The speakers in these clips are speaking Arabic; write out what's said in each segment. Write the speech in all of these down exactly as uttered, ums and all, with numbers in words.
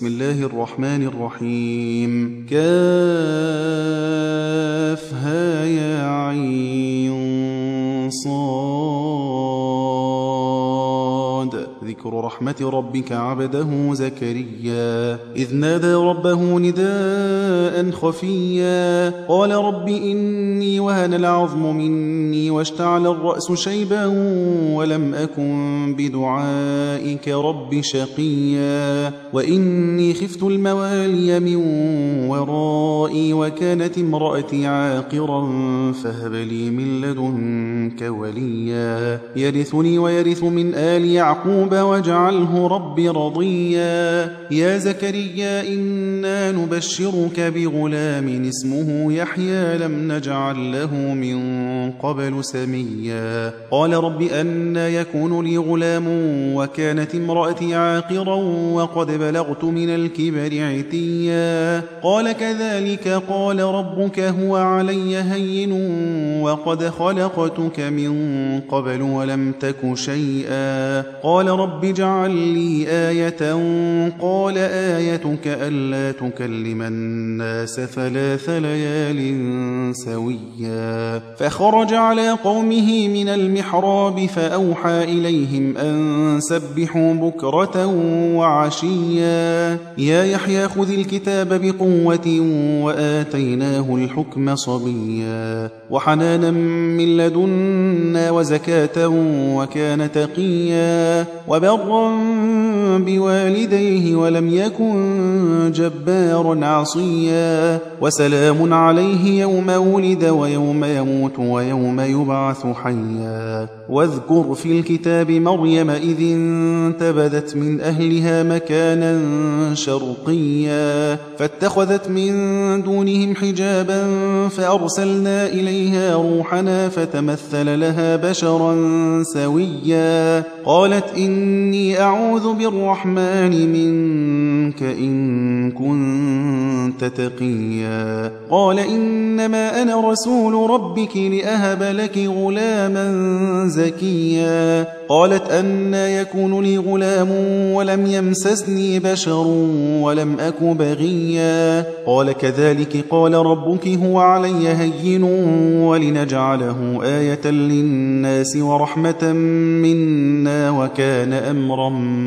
بسم الله الرحمن الرحيم. كافها يا عين صاد. ذكر رحمة ربك عبده زكريا إذ نادى ربه نداء خفيا قال رب إني وهن العظم مني واشتعل الرأس شيبا ولم أكن بدعائك رب شقيا وإني خفت الموالي من ورائي وكانت امرأتي عاقرا فهب لي من لدنك وليا يرثني ويرث من آل يعقوب واجعله رب رضيا يا زكريا إنا نبشرك بغلام اسمه يحيى لم نجعل له من قبل سميا قال رب أنى يكون لي غلام وكانت امرأتي عاقرا وقد بلغت من الكبر عتيا قال كذلك قال ربك هو علي هين وقد خلقتك من قبل ولم تك شيئا قال رب اجعل لي آية قال آيتك ألا تكلم الناس ثلاث ليال سويا فخرج على قومه من المحراب فأوحى إليهم أن سبحوا بكرة وعشيا يا يحيى خذ الكتاب بقوة وآتيناه الحكم صبيا وحنانا من لدنا وزكاة وكان تقيا وبرا بوالديه ولم يكن جبارا عصيا وسلام عليه يوم ولد ويوم يموت ويوم يبعث حيا واذكر في الكتاب مريم إذ انتبذت من أهلها مكانا شرقيا فاتخذت من دونهم حجابا فأرسلنا إليها روحنا فتمثل لها بشرا سويا قالت إني أعوذ بالرحمن منك إن كنت تقيا قال إنما أنا رسول ربك لأهب لك غلاما زكيا قالت أنى يكون لي غلام ولم يمسسني بشر ولم أك بغيا قال كذلك قال ربك هو علي هين ولنجعله آية للناس ورحمة منا وكان أمرا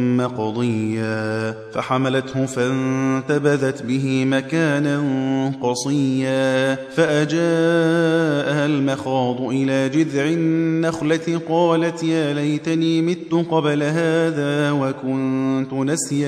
مقضيا فحملته فانتبذت به مكانا قصيا فأجاءها المخاض إلى جذع النخلة قالت يا ليتني مت قبل هذا وكنت نسيا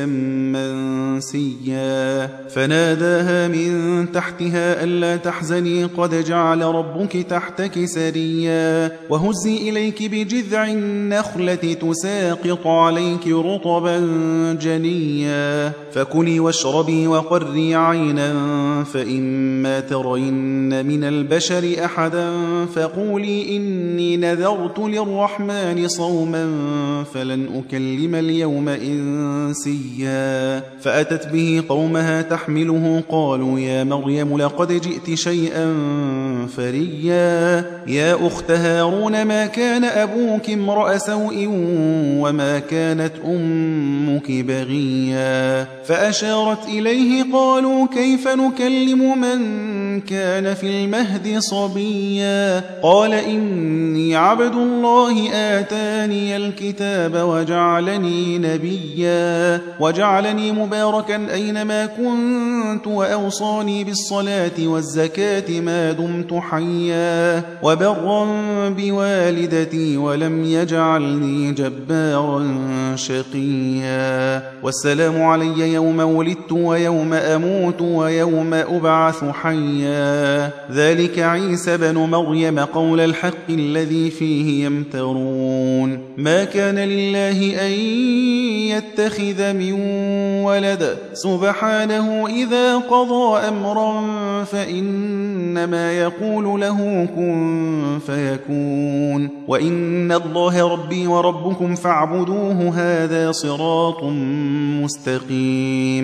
منسيا فناداها من تحتها ألا تحزني قد جعل ربك تحتك سريا وهزي إليك بجذع النخلة تساقط عليك رطبا جنيا فكلي واشربي وقري عينا فإما ترين من البشر أحدا فقولي إني نذرت للرحمن صوما فلن أكلم اليوم إنسيا فأتت به قومها تحمله قالوا يا مريم لقد جئت شيئا فريا يا أخت هارون ما كان أبوك امرأ سوء وما كانت أمك بغيا فأشارت إليه قالوا كيف نكلم من كان في المهد صبيا قال إني عبد الله آتاني الكتاب وجعلني نبيا وجعلني مباركا أينما كنت وأوصاني بالصلاة والزكاة ما دمت حيا وبرا بوالدتي ولم يجعلني جبارا شقيا والسلام علي يوم ولدت ويوم أموت ويوم أبعث حيا ذلك عيسى بن مريم قول الحق الذي فيه يمترون ما كان لله أن يتخذ من ولد سبحانه إذا قضى أمرا فإنما يقول له كن فيكون وإن الله ربي وربكم فاعبدوه هذا صراط مستقيم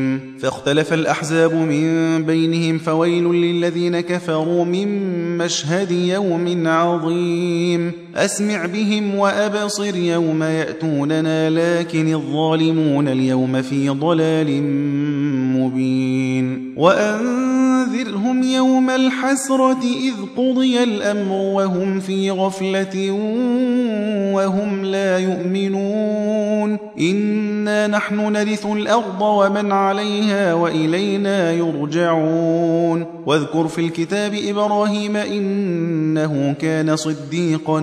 فاختلف الأحزاب من بينهم فويل للذين كفروا من مشهد يوم عظيم أسمع بهم وأبصر يوم يأتوننا لكن الظالمون اليوم في ضلال مبين وأنذرهم يوم الحسرة إذ قضي الأمر وهم في غفلة وهم لا يؤمنون إنا نحن نرث الأرض ومن عليها وإلينا يرجعون واذكر في الكتاب إبراهيم إنه كان صديقا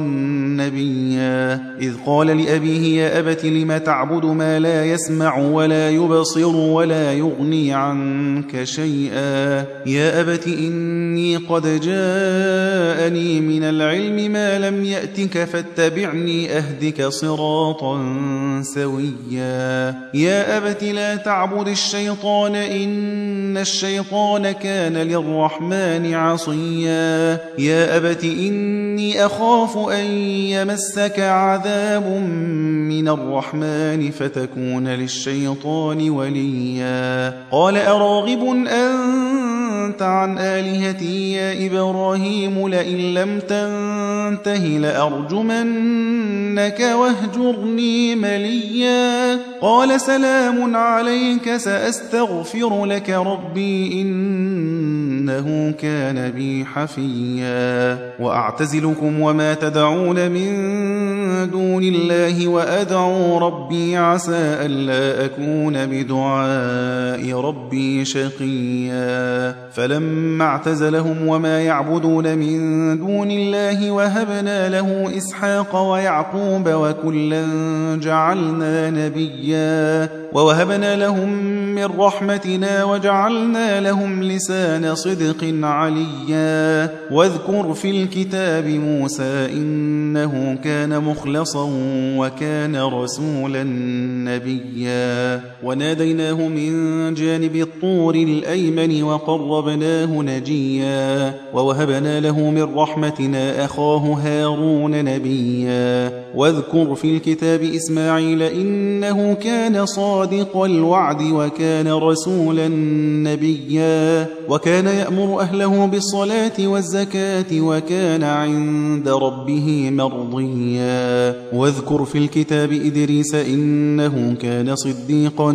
نبيا إذ قال لأبيه يا أبت لم تعبد ما لا يسمع ولا يبصر ولا يغني عنك شيئا يا أبت إني قد جاءني من العلم ما لم يأتك فاتبعني أهدك صراطا سويا يا أبت لا تعبد الشيطان إن الشيطان كان للرحمن عصيا يا أبت إني أخاف أن يمسك عذاب من الرحمن فتكون للشيطان وليا قال أراغب أنت عن آلهتي يا إبراهيم لئن لم تنته لأرجمنك واهجرني مليا قال سلام عليك سأستغفر لك ربي إنه كان بي حفيا وأعتزلكم وما تدعون من دون الله وأدعو ربي عسى ألا أكون بدعاء ربي شقيا فلما اعتزلهم وما يعبدون من دون الله وهبنا له إسحاق ويعقوب وكلا جعلنا نبيا ووهبنا لهم من رحمتنا وجعلنا لهم لسان صدق عليا واذكر في الكتاب موسى إنه كان مخلصا وكان رسولا نبيا وناديناه من جانب الطور الأيمن وقربناه نجيا ووهبنا له من رحمتنا أخاه هارون نبيا واذكر في الكتاب إسماعيل إنه كان صادق الوعد وكان رسولا نبيا وكان يأمر أهله بالصلاة والزكاة وكان عند ربه مرضيا واذكر في الكتاب إدريس إنه كان صديقا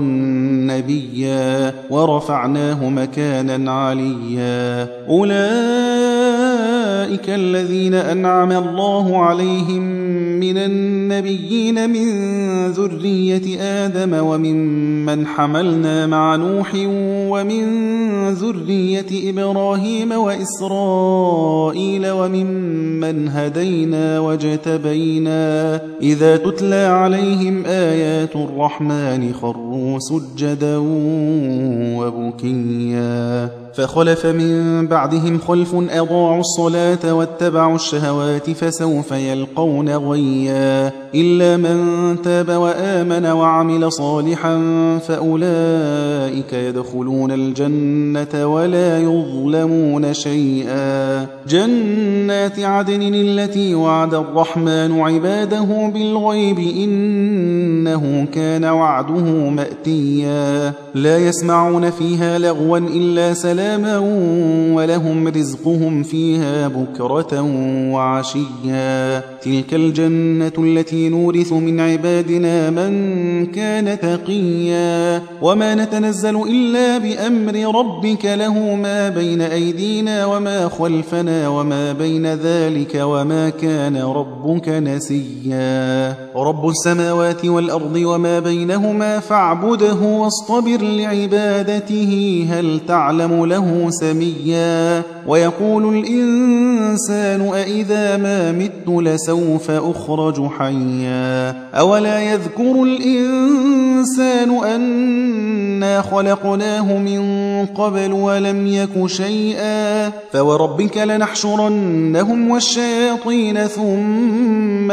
نبيا ورفعناه مكانا عليا أولئك الذين أنعم الله عليهم من النبيين من ذرية آدم وممن حملنا مع نوح ومن ذرية إبراهيم وإسرائيل وممن هدينا واجتبينا إذا تتلى عليهم آيات الرحمن خروا سجدا وبكيا فخلف من بعدهم خلف أضاعوا الصلاة واتبعوا الشهوات فسوف يلقون غيا إلا من تاب وآمن وعمل صالحا فأولئك يدخلون الجنة ولا يظلمون شيئا جنات عدن التي وعد الرحمن عباده بالغيب إنه كان وعده مأتيا لا يسمعون فيها لغوا إلا سلاما ولهم رزقهم فيها بكرة وعشيا تلك الجنة التي نورث من عبادنا من كان تقيا وما نتنزل إلا بأمر ربك له ما بين أيدينا وما خلفنا وما بين ذلك وما كان ربك نسيا رب السماوات والأرض وما بينهما فاعبده واصطبر لعبادته هل تعلم له سميا ويقول الإنسان أإذا ما مت لسوف أخرج حيا أولا يذكر الإنسان أنا خلقناه من قبل ولم يك شيئا فوربك لنحشرنهم والشياطين ثم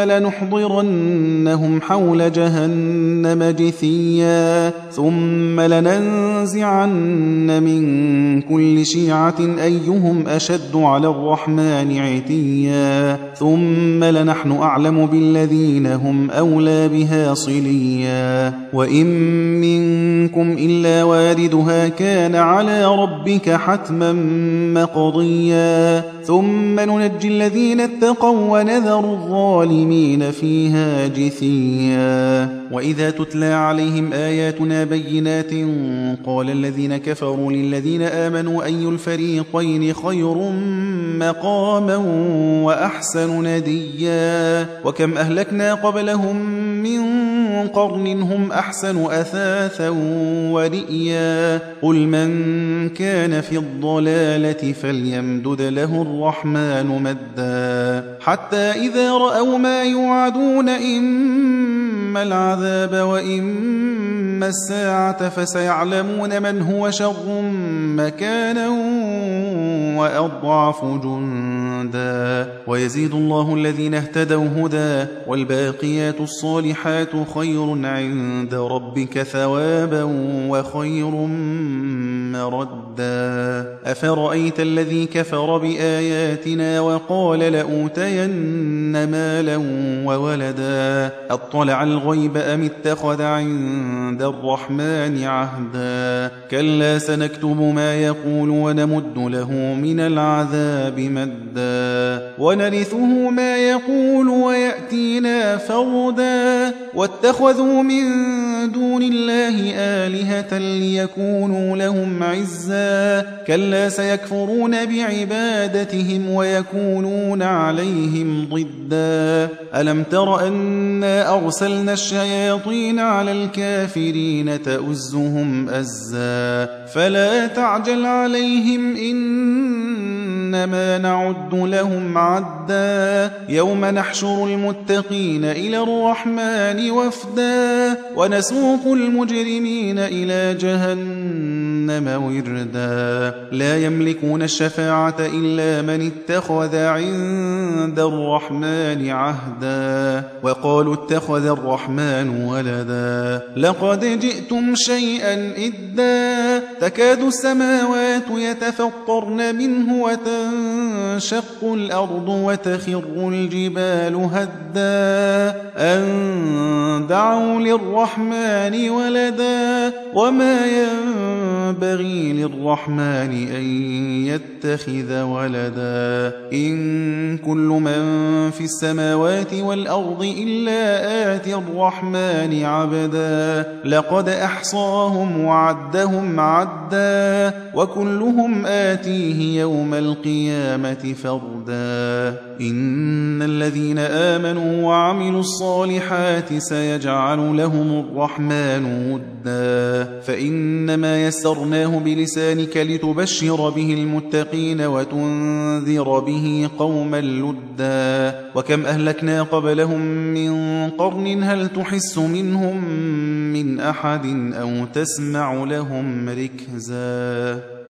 لنحضرنهم حول جهنم جثيا ثم لننزعن لننزعن من كل شيعة أيهم أشد على الرحمن عتيا ثم لنحن أعلم بالذين هم أولى بها صليا وإن منكم إلا واردها كان على ربك حتما مقضيا ثم ننجي الذين اتقوا ونذر الظالمين فيها جثيا وإذا تتلى عليهم آياتنا بينات قال الذين كفروا للذين آمنوا أي الفريقين خير مقاما وأحسن نديا وكم أهلكنا قبلهم من قرن هم أحسن أثاثا ورئيا قل من كان في الضلالة فليمدد له الرحمن مدا حتى إذا رأوا ما يوعدون إما العذاب وإما الساعة فسيعلمون من هو شر مكانا وأضعف جندا ويزيد الله الذين اهتدوا هدى والباقيات الصالحات خير عند ربك ثوابا وخير مردا أفرأيت الذي كفر بآياتنا وقال لأوتين مالا وولدا أطلع الغيب أم اتخذ عند الرحمن عهدا كلا سنكتب ما يقول ونمد له من العذاب مدا ونرثه ما يقول ويأتينا فردا واتخذوا من دون الله آلهة ليكونوا لهم عزا كلا سيكفرون بعبادتهم ويكونون عليهم ضدا ألم تر أنا أرسلنا الشياطين على الكافرين تؤزهم أزا فلا تعجل عليهم إنما نعد لهم عدا يوم نحشر المتقين إلى الرحمن وفدا ونسوق المجرمين إلى جهنم وردا لا يملكون الشفاعة إلا من اتخذ عند الرحمن عهدا وقالوا اتخذ الرحمن ولدا لقد جئتم شيئا إدا تكاد السماوات يتفطرن منه وتنشق الأرض وتخر الجبال هدا أن دعوا للرحمن ولدا وما ينبغي للرحمن أن يتخذ ولدا إن كل من في السماوات والأرض إلا آتي الرحمن عبدا لقد أحصاهم وعدهم عدا وكلهم آتيه يوم القيامة فردا إن الذين آمنوا وعملوا الصالحات سيجعل لهم الرحمن ودا فإنما يسرناه بلسانك لتبشر به المتقين وتنذر به قوما لدا وكم أهلكنا قبلهم من قرن هل تحس منهم من أحد أو تسمع لهم ركزا